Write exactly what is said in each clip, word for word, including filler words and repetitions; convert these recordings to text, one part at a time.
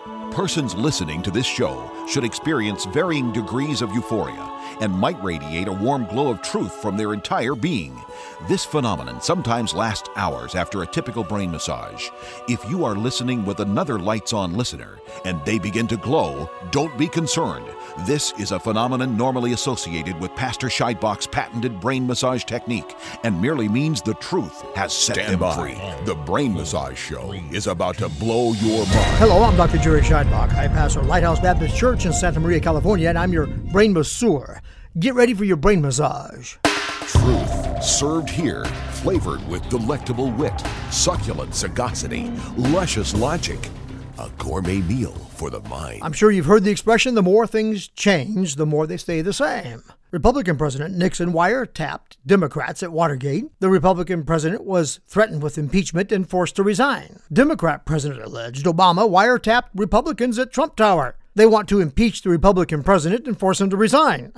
Persons listening to this show should experience varying degrees of euphoria and might radiate a warm glow of truth from their entire being. This phenomenon sometimes lasts hours after a typical brain massage. If you are listening with another lights-on listener and they begin to glow, don't be concerned. This is a phenomenon normally associated with Pastor Scheidbach's patented brain massage technique and merely means the truth has set Stand them by. free. The Brain Massage Show is about to blow your mind. Hello, I'm Doctor Jerry Scheidbach. I pastor Lighthouse Baptist Church in Santa Maria, California, and I'm your brain masseur. Get ready for your brain massage. Truth served here, flavored with delectable wit, succulent sagacity, luscious logic. A gourmet meal for the mind. I'm sure you've heard the expression, the more things change, the more they stay the same. Republican President Nixon wiretapped Democrats at Watergate. The Republican president was threatened with impeachment and forced to resign. Democrat president alleged Obama wiretapped Republicans at Trump Tower. They want to impeach the Republican president and force him to resign.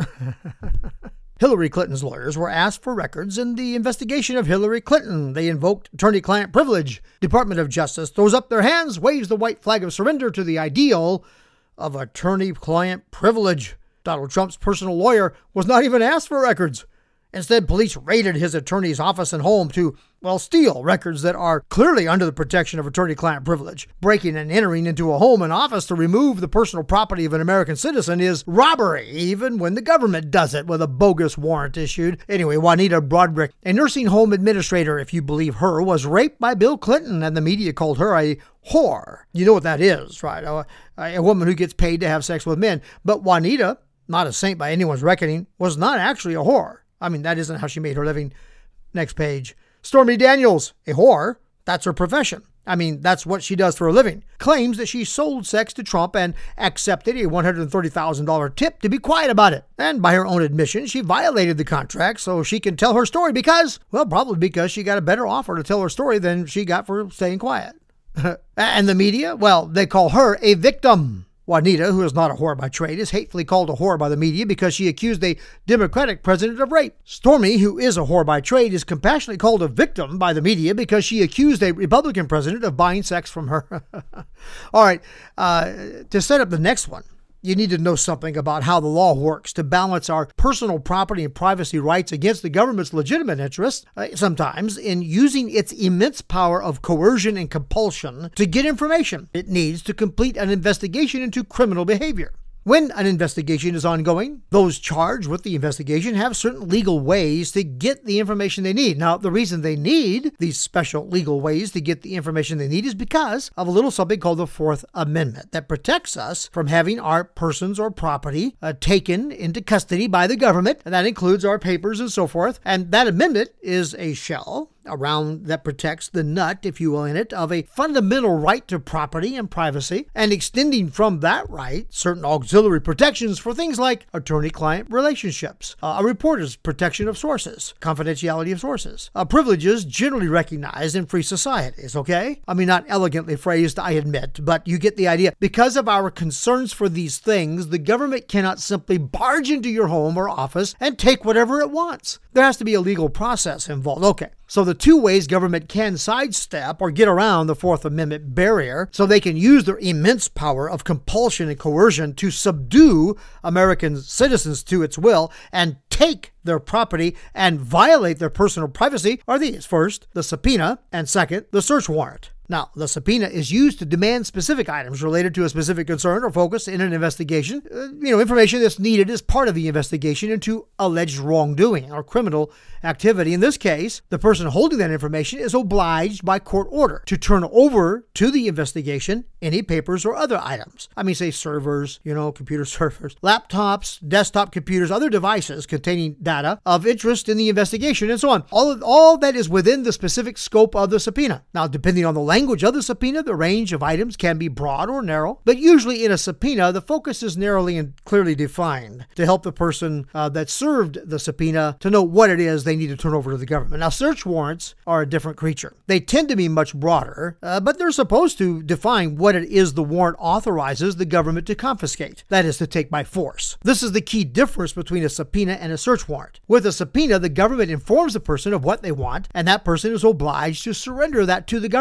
Hillary Clinton's lawyers were asked for records in the investigation of Hillary Clinton. They invoked attorney-client privilege. Department of Justice throws up their hands, waves the white flag of surrender to the ideal of attorney-client privilege. Donald Trump's personal lawyer was not even asked for records. Instead, police raided his attorney's office and home to, well, steal records that are clearly under the protection of attorney-client privilege. Breaking and entering into a home and office to remove the personal property of an American citizen is robbery, even when the government does it with a bogus warrant issued. Anyway, Juanita Broaddrick, a nursing home administrator, if you believe her, was raped by Bill Clinton, and the media called her a whore. You know what that is, right? A, a woman who gets paid to have sex with men. But Juanita, not a saint by anyone's reckoning, was not actually a whore. I mean, that isn't how she made her living. Next page. Stormy Daniels, a whore. That's her profession. I mean, that's what she does for a living. Claims that she sold sex to Trump and accepted a one hundred thirty thousand dollars tip to be quiet about it. And by her own admission, she violated the contract so she can tell her story because, well, probably because she got a better offer to tell her story than she got for staying quiet. And the media, well, they call her a victim. Juanita, who is not a whore by trade, is hatefully called a whore by the media because she accused a Democratic president of rape. Stormy, who is a whore by trade, is compassionately called a victim by the media because she accused a Republican president of buying sex from her. All right, uh, to set up the next one, you need to know something about how the law works to balance our personal property and privacy rights against the government's legitimate interests, uh, sometimes in using its immense power of coercion and compulsion to get information it needs to complete an investigation into criminal behavior. When an investigation is ongoing, those charged with the investigation have certain legal ways to get the information they need. Now, the reason they need these special legal ways to get the information they need is because of a little something called the Fourth Amendment that protects us from having our persons or property uh, taken into custody by the government, and that includes our papers and so forth. And that amendment is a shell around that protects the nut, if you will, in it, of a fundamental right to property and privacy, and extending from that right certain auxiliary protections for things like attorney-client relationships, uh, a reporter's protection of sources, confidentiality of sources, uh, privileges generally recognized in free societies, okay? I mean, not elegantly phrased, I admit, but you get the idea. Because of our concerns for these things, the government cannot simply barge into your home or office and take whatever it wants. There has to be a legal process involved. Okay. So the two ways government can sidestep or get around the Fourth Amendment barrier so they can use their immense power of compulsion and coercion to subdue American citizens to its will and take their property and violate their personal privacy are these. First, the subpoena, and second, the search warrant. Now, the subpoena is used to demand specific items related to a specific concern or focus in an investigation. Uh, you know, information that's needed as part of the investigation into alleged wrongdoing or criminal activity. In this case, the person holding that information is obliged by court order to turn over to the investigation any papers or other items. I mean, say servers, you know, computer servers, laptops, desktop computers, other devices containing data of interest in the investigation, and so on. All of, all that is within the specific scope of the subpoena. Now, depending on the language of the subpoena, the range of items can be broad or narrow, but usually in a subpoena, the focus is narrowly and clearly defined to help the person uh, that served the subpoena to know what it is they need to turn over to the government. Now, search warrants are a different creature. They tend to be much broader, uh, but they're supposed to define what it is the warrant authorizes the government to confiscate, that is, to take by force. This is the key difference between a subpoena and a search warrant. With a subpoena, the government informs the person of what they want, and that person is obliged to surrender that to the government. With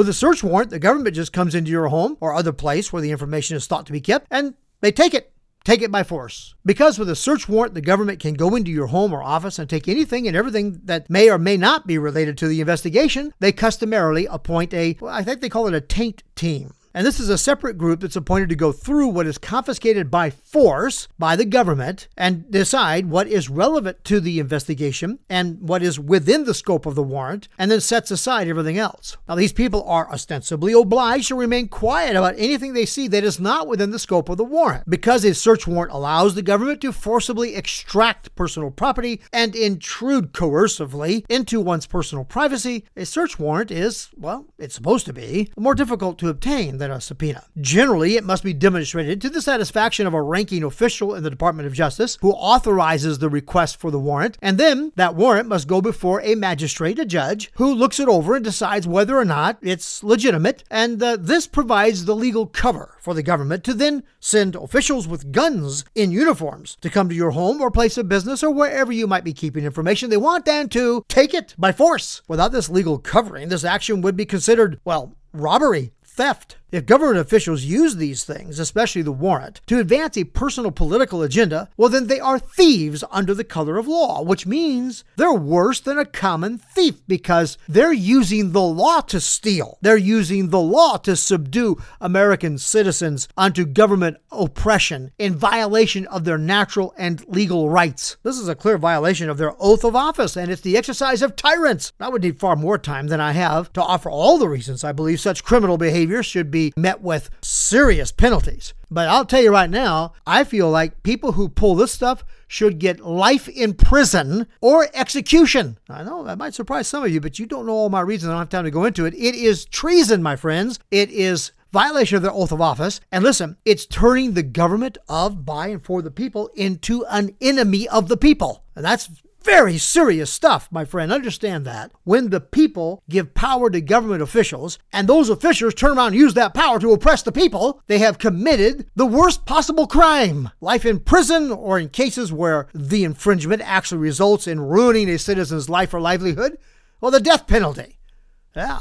With a search warrant, the government just comes into your home or other place where the information is thought to be kept, and they take it. Take it by force. Because with a search warrant, the government can go into your home or office and take anything and everything that may or may not be related to the investigation. They customarily appoint a, well, I think they call it a taint team. And this is a separate group that's appointed to go through what is confiscated by force by the government and decide what is relevant to the investigation and what is within the scope of the warrant, and then sets aside everything else. Now, these people are ostensibly obliged to remain quiet about anything they see that is not within the scope of the warrant. Because a search warrant allows the government to forcibly extract personal property and intrude coercively into one's personal privacy, a search warrant is, well, it's supposed to be, more difficult to obtain than a subpoena. Generally, it must be demonstrated to the satisfaction of a ranking official in the Department of Justice who authorizes the request for the warrant, and then that warrant must go before a magistrate, a judge, who looks it over and decides whether or not it's legitimate, and uh, this provides the legal cover for the government to then send officials with guns in uniforms to come to your home or place of business or wherever you might be keeping information they want, and to take it by force. Without this legal covering, this action would be considered, well, robbery, theft. If government officials use these things, especially the warrant, to advance a personal political agenda, well, then they are thieves under the color of law, which means they're worse than a common thief because they're using the law to steal. They're using the law to subdue American citizens unto government oppression in violation of their natural and legal rights. This is a clear violation of their oath of office, and it's the exercise of tyrants. I would need far more time than I have to offer all the reasons I believe such criminal behavior should be met with serious penalties. But I'll tell you right now, I feel like people who pull this stuff should get life in prison or execution. I know that might surprise some of you, but you don't know all my reasons. I don't have time to go into it. It is treason, my friends. It is violation of their oath of office. And listen, it's turning the government of, by, and for the people into an enemy of the people. And that's very serious stuff, my friend. Understand that. When the people give power to government officials, and those officials turn around and use that power to oppress the people, they have committed the worst possible crime. Life in prison, or in cases where the infringement actually results in ruining a citizen's life or livelihood, well, the death penalty. Yeah.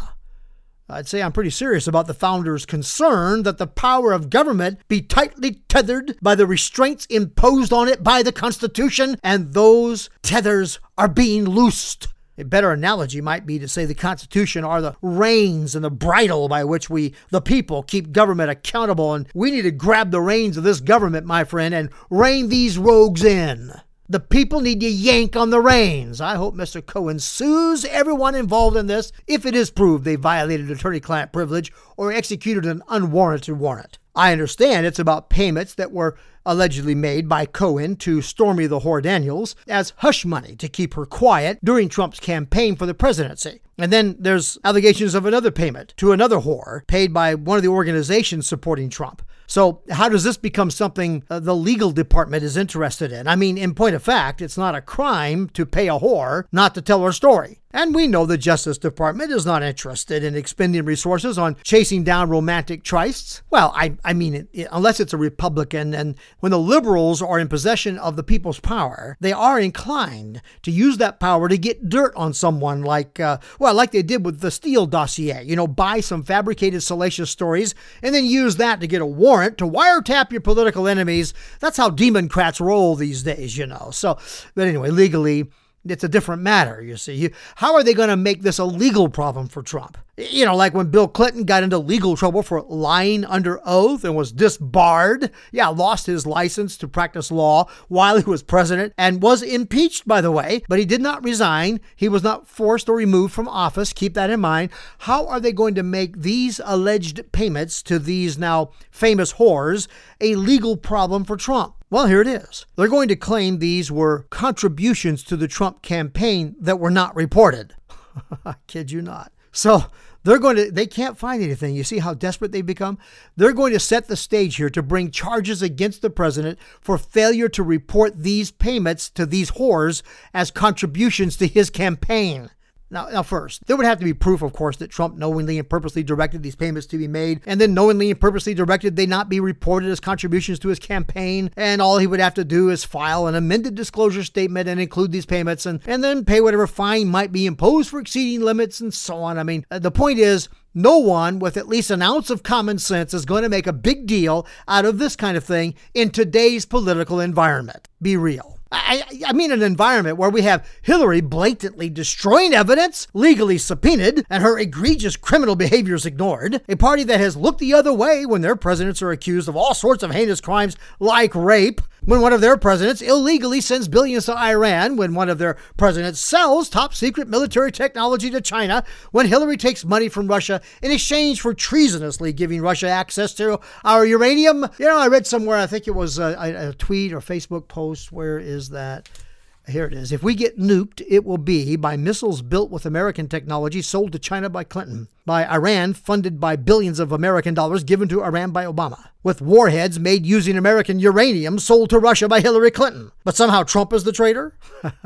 I'd say I'm pretty serious about the founders' concern that the power of government be tightly tethered by the restraints imposed on it by the Constitution, and those tethers are being loosed. A better analogy might be to say the Constitution are the reins and the bridle by which we, the people, keep government accountable, and we need to grab the reins of this government, my friend, and rein these rogues in. The people need to yank on the reins. I hope Mister Cohen sues everyone involved in this if it is proved they violated attorney-client privilege or executed an unwarranted warrant. I understand it's about payments that were allegedly made by Cohen to Stormy the Whore Daniels as hush money to keep her quiet during Trump's campaign for the presidency. And then there's allegations of another payment to another whore paid by one of the organizations supporting Trump. So how does this become something uh, the legal department is interested in? I mean, in point of fact, it's not a crime to pay a whore not to tell her story. And we know the Justice Department is not interested in expending resources on chasing down romantic trysts. Well, I, I mean, it, it, unless it's a Republican, and when the liberals are in possession of the people's power, they are inclined to use that power to get dirt on someone like, uh, well, like they did with the Steele dossier. You know, buy some fabricated salacious stories and then use that to get a warrant to wiretap your political enemies. That's how Democrats roll these days, you know. So, but anyway, legally, it's a different matter, you see. How are they going to make this a legal problem for Trump? You know, like when Bill Clinton got into legal trouble for lying under oath and was disbarred. Yeah, lost his license to practice law while he was president and was impeached, by the way, but he did not resign. He was not forced or removed from office. Keep that in mind. How are they going to make these alleged payments to these now famous whores a legal problem for Trump? Well, here it is. They're going to claim these were contributions to the Trump campaign that were not reported. I kid you not. So they're going to, they can't find anything. You see how desperate they've become? They're going to set the stage here to bring charges against the president for failure to report these payments to these whores as contributions to his campaign. Now, now, first, there would have to be proof, of course, that Trump knowingly and purposely directed these payments to be made, and then knowingly and purposely directed they not be reported as contributions to his campaign, and all he would have to do is file an amended disclosure statement and include these payments, and, and then pay whatever fine might be imposed for exceeding limits and so on. I mean, the point is, No one with at least an ounce of common sense is going to make a big deal out of this kind of thing in today's political environment. Be real. I, I mean an environment where we have Hillary blatantly destroying evidence, legally subpoenaed, and her egregious criminal behaviors ignored. A party that has looked the other way when their presidents are accused of all sorts of heinous crimes like rape. When one of their presidents illegally sends billions to Iran. When one of their presidents sells top secret military technology to China. When Hillary takes money from Russia in exchange for treasonously giving Russia access to our uranium. You know, I read somewhere, I think it was a, a, a tweet or Facebook post. Where is that? Here it is. If we get nuked, it will be by missiles built with American technology sold to China by Clinton, by Iran funded by billions of American dollars given to Iran by Obama, with warheads made using American uranium sold to Russia by Hillary Clinton. But somehow Trump is the traitor?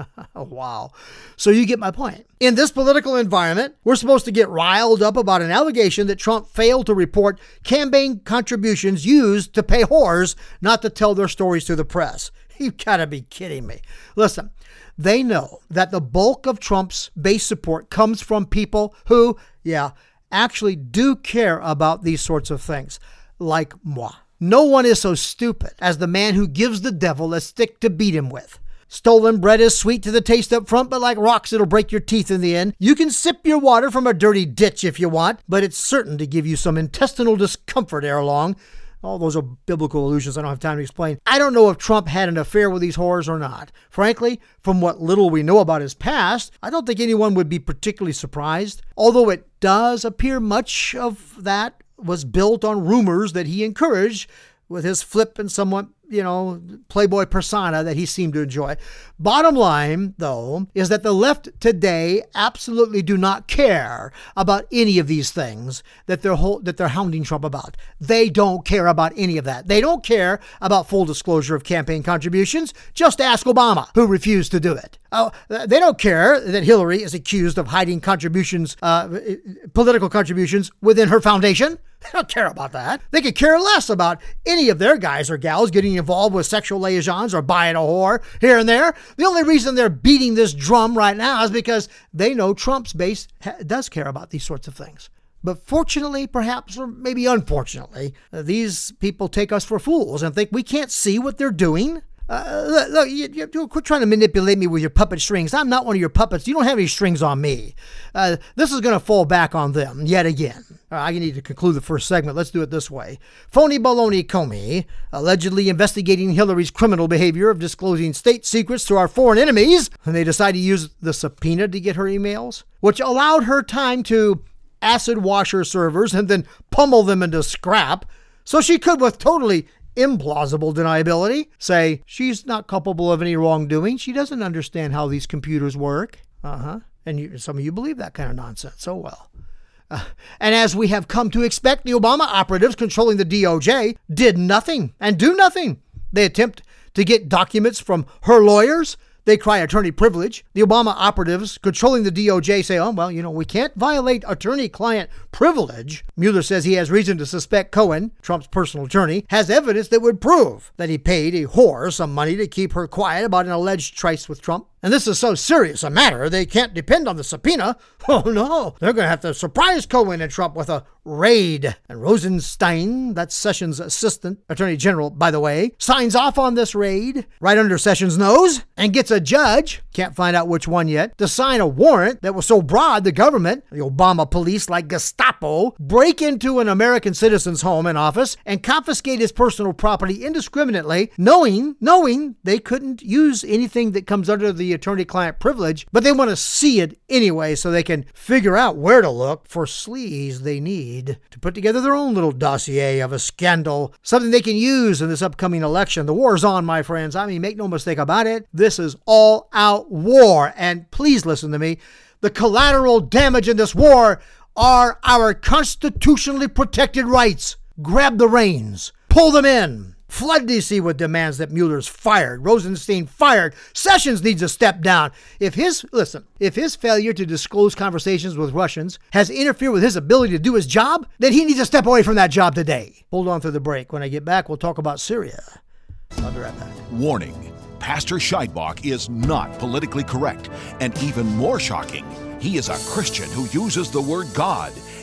Wow. So you get my point. In this political environment, we're supposed to get riled up about an allegation that Trump failed to report campaign contributions used to pay whores not to tell their stories to the press. You've got to be kidding me. Listen, they know that the bulk of Trump's base support comes from people who, yeah, actually do care about these sorts of things, like moi. No one is so stupid as the man who gives the devil a stick to beat him with. Stolen bread is sweet to the taste up front, but like rocks, it'll break your teeth in the end. You can sip your water from a dirty ditch if you want, but it's certain to give you some intestinal discomfort ere long. All those are biblical allusions I don't have time to explain. I don't know if Trump had an affair with these whores or not. Frankly, from what little we know about his past, I don't think anyone would be particularly surprised. Although it does appear much of that was built on rumors that he encouraged with his flip and somewhat, you know, playboy persona that he seemed to enjoy. Bottom line, though, is that the left today absolutely do not care about any of these things that they're ho- that they're hounding Trump about. They don't care about any of that. They don't care about full disclosure of campaign contributions. Just ask Obama, who refused to do it. Oh, they don't care that Hillary is accused of hiding contributions, uh, political contributions within her foundation. They don't care about that. They could care less about any of their guys or gals getting involved with sexual liaisons or buying a whore here and there. The only reason they're beating this drum right now is because they know Trump's base ha- does care about these sorts of things. But fortunately, perhaps, or maybe unfortunately, uh, these people take us for fools and think we can't see what they're doing. Uh, look, look you, you, you quit trying to manipulate me with your puppet strings. I'm not one of your puppets. You don't have any strings on me. Uh, this is going to fall back on them yet again. All right, I need to conclude the first segment. Let's do it this way. Phony baloney Comey, allegedly investigating Hillary's criminal behavior of disclosing state secrets to our foreign enemies, and they decided to use the subpoena to get her emails, which allowed her time to acid wash her servers and then pummel them into scrap, so she could, with totally implausible deniability, say she's not culpable of any wrongdoing. She doesn't understand how these computers work. Uh-huh. And you, some of you believe that kind of nonsense. Oh, well. Uh, and as we have come to expect, the Obama operatives controlling the D O J did nothing and do nothing. They attempt to get documents from her lawyers. They cry attorney privilege. The Obama operatives controlling the D O J say, oh, well, you know, we can't violate attorney-client privilege. Mueller says he has reason to suspect Cohen, Trump's personal attorney, has evidence that would prove that he paid a whore some money to keep her quiet about an alleged tryst with Trump. And this is so serious a matter, they can't depend on the subpoena. Oh, no. They're going to have to surprise Cohen and Trump with a raid. And Rosenstein, that's Sessions' assistant attorney general, by the way, signs off on this raid right under Sessions' nose and gets a judge, can't find out which one yet, to sign a warrant that was so broad the government, the Obama police like Gestapo, break into an American citizen's home and office and confiscate his personal property indiscriminately, knowing, knowing they couldn't use anything that comes under the attorney-client privilege, but they want to see it anyway so they can figure out where to look for sleaze they need to put together their own little dossier of a scandal, something they can use in this upcoming election. The war's on, my friends. I mean, make no mistake about it. This is all-out war, and please listen to me. The collateral damage in this war are our constitutionally protected rights. Grab the reins. Pull them in. Flood D C with demands that Mueller's fired. Rosenstein fired. Sessions needs to step down. If his, listen, if his failure to disclose conversations with Russians has interfered with his ability to do his job, then he needs to step away from that job today. Hold on through the break. When I get back, we'll talk about Syria. I'll be right back. Warning, Pastor Scheidbach is not politically correct, and even more shocking, he is a Christian who uses the word God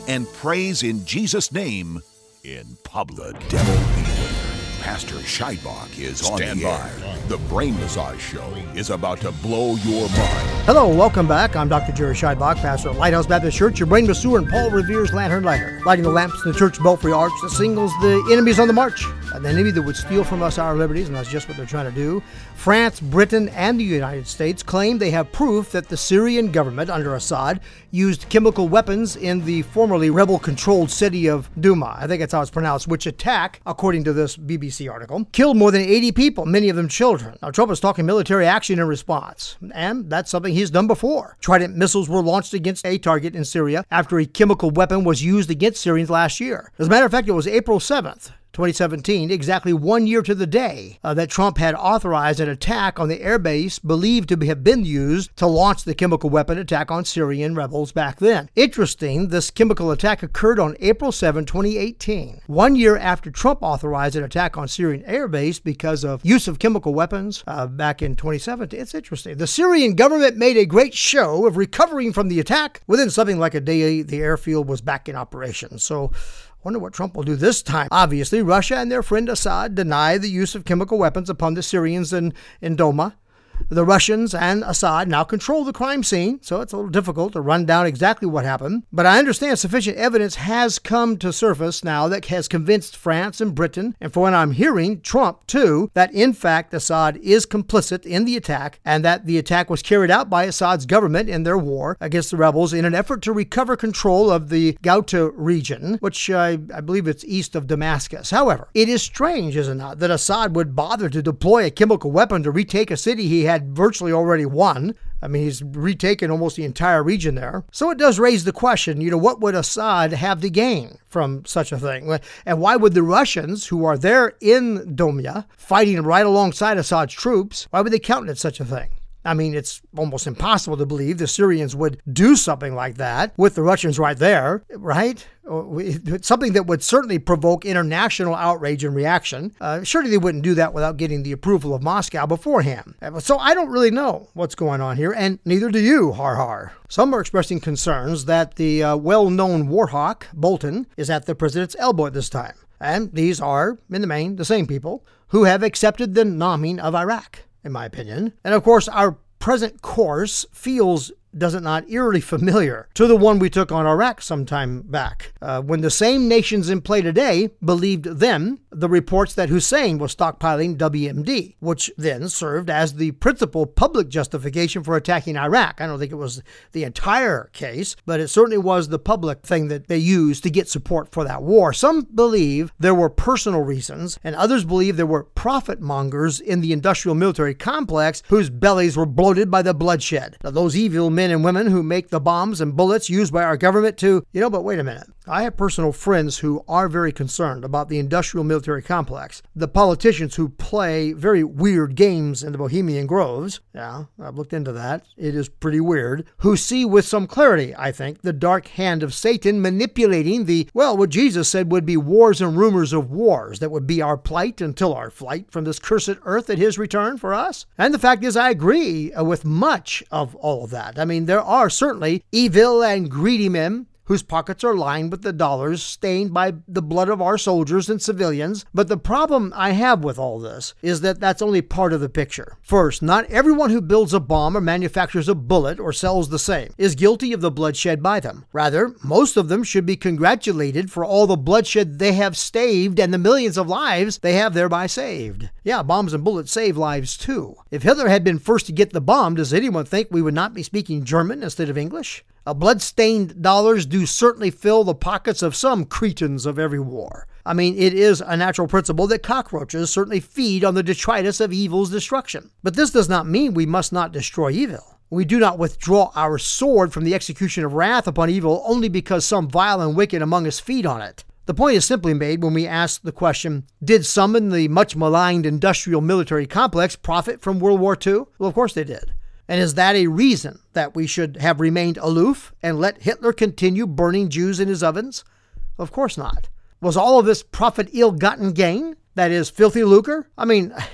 and praise in Jesus' name in public. The devil beware. Pastor Scheidbach is on Stand the by. air. The Brain Massage Show is about to blow your mind. Hello, welcome back. I'm Doctor Jerry Scheidbach, pastor at Lighthouse Baptist Church, your brain masseur, and Paul Revere's lantern lighter, lighting the lamps in the church belfry arch that signals the enemies on the march, an enemy that would steal from us our liberties, and that's just what they're trying to do. France, Britain, and the United States claim they have proof that the Syrian government under Assad used chemical weapons in the formerly rebel-controlled city of Douma, I think that's how it's pronounced, which attack, according to this B B C article, killed more than eighty people, many of them children. Now, Trump is talking military action in response, and that's something he's done before. Trident missiles were launched against a target in Syria after a chemical weapon was used against Syrians last year. As a matter of fact, it was April seventh. twenty seventeen, exactly one year to the day, uh, that Trump had authorized an attack on the airbase believed to have been used to launch the chemical weapon attack on Syrian rebels back then. Interesting, this chemical attack occurred on April seventh, twenty eighteen, one year after Trump authorized an attack on Syrian airbase because of use of chemical weapons uh, back in twenty seventeen. It's interesting. The Syrian government made a great show of recovering from the attack. Within something like a day, the airfield was back in operation. So, wonder what Trump will do this time. Obviously, Russia and their friend Assad deny the use of chemical weapons upon the Syrians in, in Douma. The Russians and Assad now control the crime scene, so it's a little difficult to run down exactly what happened. But I understand sufficient evidence has come to surface now that has convinced France and Britain, and for what I'm hearing, Trump too, that in fact Assad is complicit in the attack and that the attack was carried out by Assad's government in their war against the rebels in an effort to recover control of the Ghouta region, which I, I believe it's east of Damascus. However, it is strange, is it not, that Assad would bother to deploy a chemical weapon to retake a city he had virtually already won. I mean, he's retaken almost the entire region there. So it does raise the question, you know, what would Assad have to gain from such a thing? And why would the Russians, who are there in Douma, fighting right alongside Assad's troops, why would they countenance such a thing? I mean, it's almost impossible to believe the Syrians would do something like that with the Russians right there, right? It's something that would certainly provoke international outrage and reaction. Uh, surely they wouldn't do that without getting the approval of Moscow beforehand. So I don't really know what's going on here, and neither do you, har har. Some are expressing concerns that the uh, well-known war hawk, Bolton, is at the president's elbow at this time. And these are, in the main, the same people who have accepted the numbing of Iraq, in my opinion. And of course, our present course feels, does it not, eerily familiar to the one we took on Iraq some time back, uh, when the same nations in play today believed then the reports that Hussein was stockpiling W M D, which then served as the principal public justification for attacking Iraq. I don't think it was the entire case, but it certainly was the public thing that they used to get support for that war. Some believe there were personal reasons, and others believe there were profit mongers in the industrial military complex whose bellies were bloated by the bloodshed. Now, those evil men and women who make the bombs and bullets used by our government to, you know, but wait a minute. I have personal friends who are very concerned about the industrial military complex. The politicians who play very weird games in the Bohemian Groves, yeah, I've looked into that, it is pretty weird, who see with some clarity, I think, the dark hand of Satan manipulating the, well, what Jesus said would be wars and rumors of wars that would be our plight until our flight from this cursed earth at his return for us. And the fact is, I agree with much of all of that. I mean, there are certainly evil and greedy men whose pockets are lined with the dollars stained by the blood of our soldiers and civilians. But the problem I have with all this is that that's only part of the picture. First, not everyone who builds a bomb or manufactures a bullet or sells the same is guilty of the bloodshed by them. Rather, most of them should be congratulated for all the bloodshed they have staved and the millions of lives they have thereby saved. Yeah, bombs and bullets save lives too. If Hitler had been first to get the bomb, does anyone think we would not be speaking German instead of English? Uh, blood-stained dollars do certainly fill the pockets of some cretins of every war. I mean, it is a natural principle that cockroaches certainly feed on the detritus of evil's destruction. But this does not mean we must not destroy evil. We do not withdraw our sword from the execution of wrath upon evil only because some vile and wicked among us feed on it. The point is simply made when we ask the question, did some in the much maligned industrial military complex profit from World War Two? Well, of course they did. And is that a reason that we should have remained aloof and let Hitler continue burning Jews in his ovens? Of course not. Was all of this profit ill-gotten gain? That is, filthy lucre? I mean,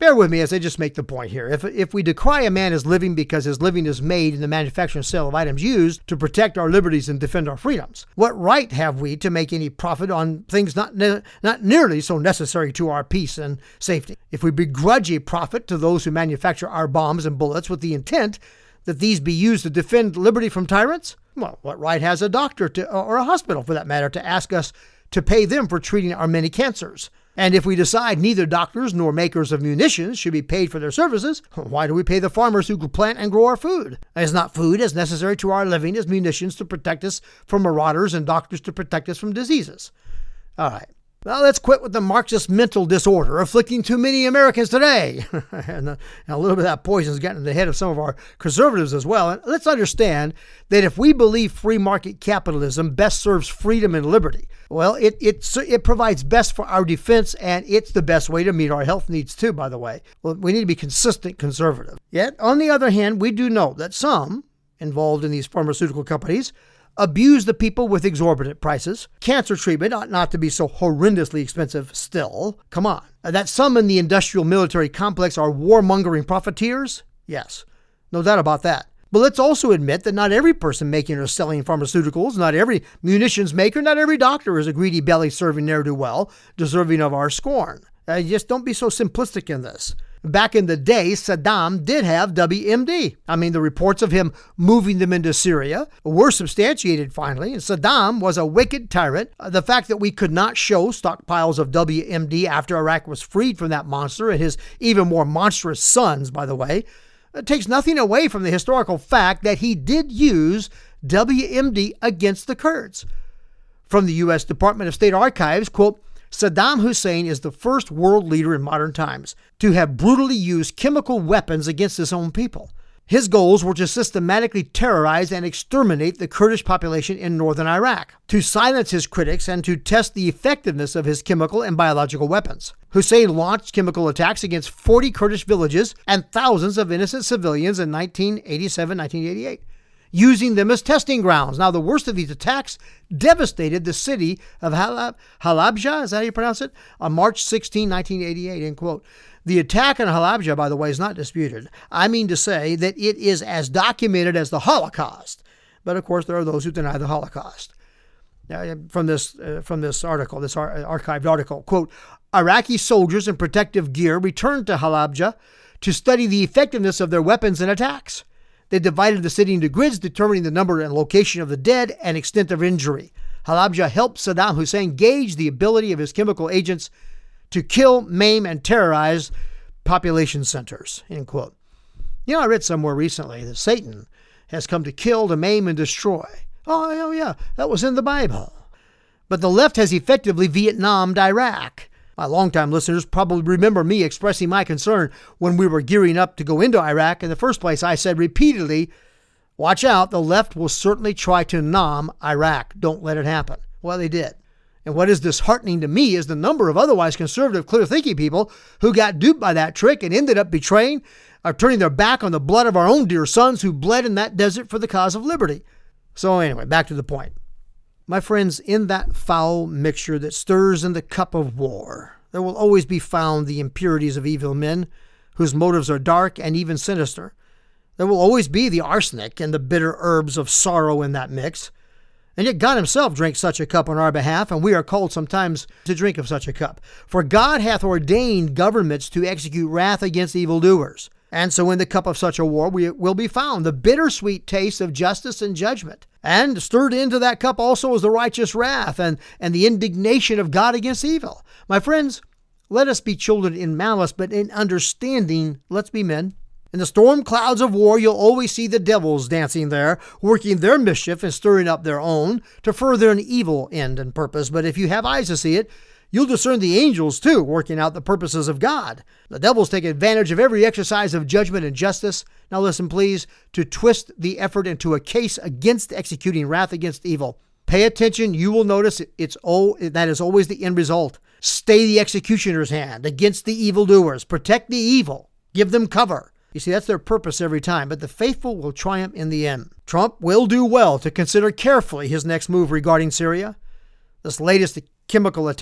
Bear with me as I just make the point here. If if we decry a man as living because his living is made in the manufacture and sale of items used to protect our liberties and defend our freedoms, what right have we to make any profit on things not ne- not nearly so necessary to our peace and safety? If we begrudge a profit to those who manufacture our bombs and bullets with the intent that these be used to defend liberty from tyrants, well, what right has a doctor to, or a hospital for that matter, to ask us to pay them for treating our many cancers? And if we decide neither doctors nor makers of munitions should be paid for their services, why do we pay the farmers who plant and grow our food? Is not food as necessary to our living as munitions to protect us from marauders and doctors to protect us from diseases? All right. Now let's quit with the Marxist mental disorder afflicting too many Americans today. and, uh, and a little bit of that poison's gotten in the head of some of our conservatives as well. And let's understand that if we believe free market capitalism best serves freedom and liberty, well, it, it, it provides best for our defense, and it's the best way to meet our health needs too, by the way. Well, we need to be consistent conservative. Yet, on the other hand, we do know that some involved in these pharmaceutical companies abuse the people with exorbitant prices. Cancer treatment ought not to be so horrendously expensive still. Come on. That some in the industrial military complex are warmongering profiteers? Yes, no doubt about that. But let's also admit that not every person making or selling pharmaceuticals, not every munitions maker, not every doctor is a greedy belly-serving ne'er-do-well, deserving of our scorn. Uh, just don't be so simplistic in this. Back in the day, Saddam did have W M D. I mean, the reports of him moving them into Syria were substantiated finally, and Saddam was a wicked tyrant. Uh, the fact that we could not show stockpiles of W M D after Iraq was freed from that monster and his even more monstrous sons, by the way, it takes nothing away from the historical fact that he did use W M D against the Kurds. From the U S Department of State Archives, quote, Saddam Hussein is the first world leader in modern times to have brutally used chemical weapons against his own people. His goals were to systematically terrorize and exterminate the Kurdish population in northern Iraq, to silence his critics, and to test the effectiveness of his chemical and biological weapons. Hussein launched chemical attacks against forty Kurdish villages and thousands of innocent civilians in nineteen eighty-seven nineteen eighty-eight. Using them as testing grounds. Now, the worst of these attacks devastated the city of Halab- Halabja, is that how you pronounce it? On March sixteenth, nineteen eighty-eight, end quote. The attack on Halabja, by the way, is not disputed. I mean to say that it is as documented as the Holocaust. But, of course, there are those who deny the Holocaust. Uh, from this uh, from this article, this ar- archived article, quote, Iraqi soldiers in protective gear returned to Halabja to study the effectiveness of their weapons and attacks. They divided the city into grids, determining the number and location of the dead and extent of injury. Halabja helped Saddam Hussein gauge the ability of his chemical agents to kill, maim, and terrorize population centers, end quote. You know, I read somewhere recently that Satan has come to kill, to maim, and destroy. Oh, yeah, that was in the Bible. But the left has effectively Vietnamed Iraq. My longtime listeners probably remember me expressing my concern when we were gearing up to go into Iraq. In the first place, I said repeatedly, watch out, the left will certainly try to nom Iraq. Don't let it happen. Well, they did. And what is disheartening to me is the number of otherwise conservative, clear-thinking people who got duped by that trick and ended up betraying or turning their back on the blood of our own dear sons who bled in that desert for the cause of liberty. So anyway, back to the point. My friends, in that foul mixture that stirs in the cup of war, there will always be found the impurities of evil men whose motives are dark and even sinister. There will always be the arsenic and the bitter herbs of sorrow in that mix. And yet God himself drank such a cup on our behalf, and we are called sometimes to drink of such a cup. For God hath ordained governments to execute wrath against evildoers. And so in the cup of such a war we will be found the bittersweet taste of justice and judgment. And stirred into that cup also is the righteous wrath and, and the indignation of God against evil. My friends, let us be children in malice, but in understanding, let's be men. In the storm clouds of war, you'll always see the devils dancing there, working their mischief and stirring up their own to further an evil end and purpose. But if you have eyes to see it, you'll discern the angels, too, working out the purposes of God. The devils take advantage of every exercise of judgment and justice. Now listen, please, to twist the effort into a case against executing wrath against evil. Pay attention. You will notice it's oh, that is always the end result. Stay the executioner's hand against the evildoers. Protect the evil. Give them cover. You see, that's their purpose every time, but the faithful will triumph in the end. Trump will do well to consider carefully his next move regarding Syria. This latest chemical attack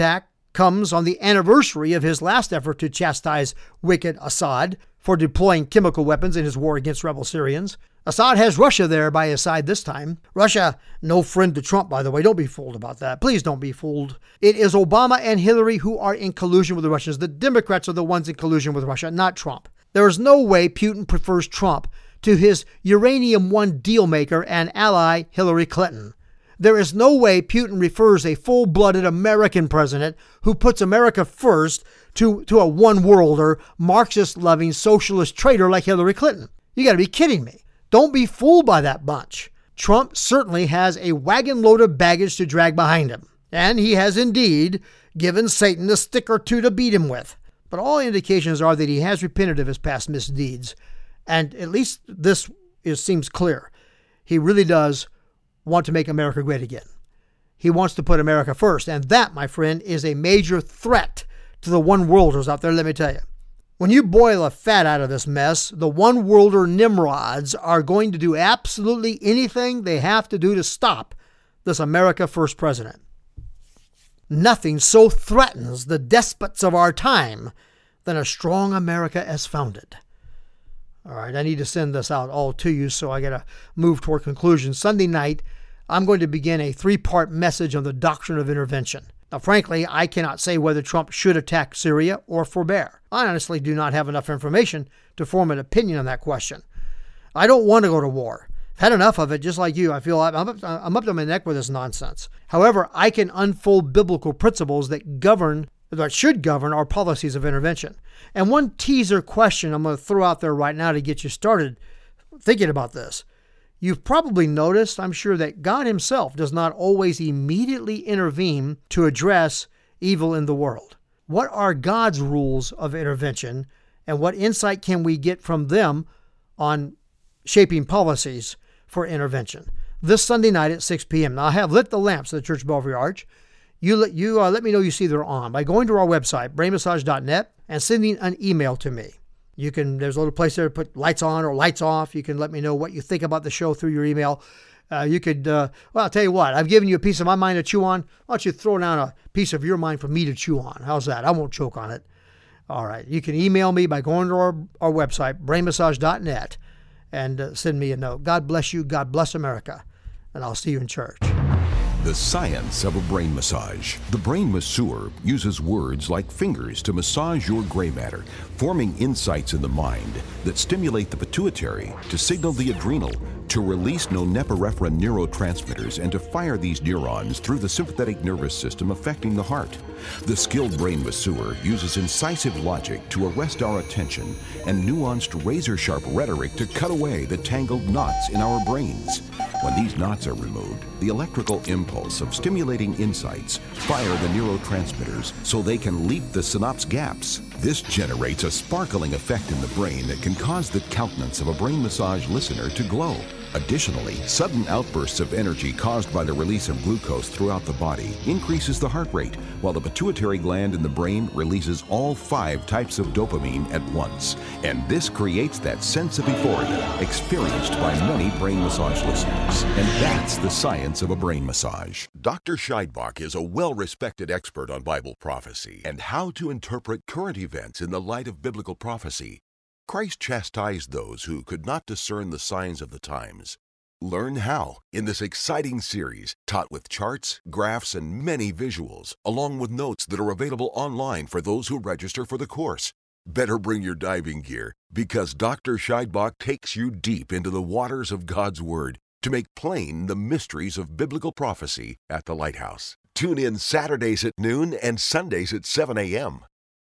comes on the anniversary of his last effort to chastise wicked Assad for deploying chemical weapons in his war against rebel Syrians. Assad has Russia there by his side this time. Russia, no friend to Trump, by the way. Don't be fooled about that. Please don't be fooled. It is Obama and Hillary who are in collusion with the Russians. The Democrats are the ones in collusion with Russia, not Trump. There is no way Putin prefers Trump to his Uranium One dealmaker and ally Hillary Clinton. There is no way Putin refers a full-blooded American president who puts America first to, to a one-worlder, Marxist-loving, socialist traitor like Hillary Clinton. You got to be kidding me. Don't be fooled by that bunch. Trump certainly has a wagon load of baggage to drag behind him. And he has indeed given Satan a stick or two to beat him with. But all indications are that he has repented of his past misdeeds. And at least this is, seems clear. He really does want to make America great again. He wants to put America first. And that, my friend, is a major threat to the one-worlders out there, let me tell you. When you boil the fat out of this mess, the one-worlder Nimrods are going to do absolutely anything they have to do to stop this America First president. Nothing so threatens the despots of our time than a strong America as founded. All right, I need to send this out all to you, so I got to move toward conclusion. Sunday night, I'm going to begin a three-part message on the doctrine of intervention. Now, frankly, I cannot say whether Trump should attack Syria or forbear. I honestly do not have enough information to form an opinion on that question. I don't want to go to war. I've had enough of it, just like you. I feel I'm up, I'm up to my neck with this nonsense. However, I can unfold biblical principles that govern, that should govern our policies of intervention. And one teaser question I'm going to throw out there right now to get you started thinking about this. You've probably noticed, I'm sure, that God himself does not always immediately intervene to address evil in the world. What are God's rules of intervention, and what insight can we get from them on shaping policies for intervention? This Sunday night at six p.m. Now, I have lit the lamps at the Church Belfry Arch. You let, you, uh, let me know you see they're on by going to our website, brain massage dot net, and sending an email to me. You can, there's a little place there to put lights on or lights off. You can let me know what you think about the show through your email. Uh, you could, uh, well, I'll tell you what, I've given you a piece of my mind to chew on. Why don't you throw down a piece of your mind for me to chew on? How's that? I won't choke on it. All right. You can email me by going to our, our website, brain massage dot net, and uh, send me a note. God bless you. God bless America. And I'll see you in church. The science of a brain massage. The brain masseur uses words like fingers to massage your gray matter, forming insights in the mind that stimulate the pituitary to signal the adrenal to release norepinephrine neurotransmitters and to fire these neurons through the sympathetic nervous system affecting the heart. The skilled brain masseur uses incisive logic to arrest our attention and nuanced razor-sharp rhetoric to cut away the tangled knots in our brains. When these knots are removed, the electrical impulse of stimulating insights fire the neurotransmitters so they can leap the synapse gaps. This generates a sparkling effect in the brain that can cause the countenance of a brain massage listener to glow. Additionally, sudden outbursts of energy caused by the release of glucose throughout the body increases the heart rate, while the pituitary gland in the brain releases all five types of dopamine at once. And this creates that sense of euphoria experienced by many brain massage listeners. And that's the science of a brain massage. Doctor Scheidbach is a well-respected expert on Bible prophecy and how to interpret current events in the light of biblical prophecy. Christ chastised those who could not discern the signs of the times. Learn how in this exciting series, taught with charts, graphs, and many visuals, along with notes that are available online for those who register for the course. Better bring your diving gear, because Doctor Scheidbach takes you deep into the waters of God's Word to make plain the mysteries of biblical prophecy at the Lighthouse. Tune in Saturdays at noon and Sundays at seven a.m.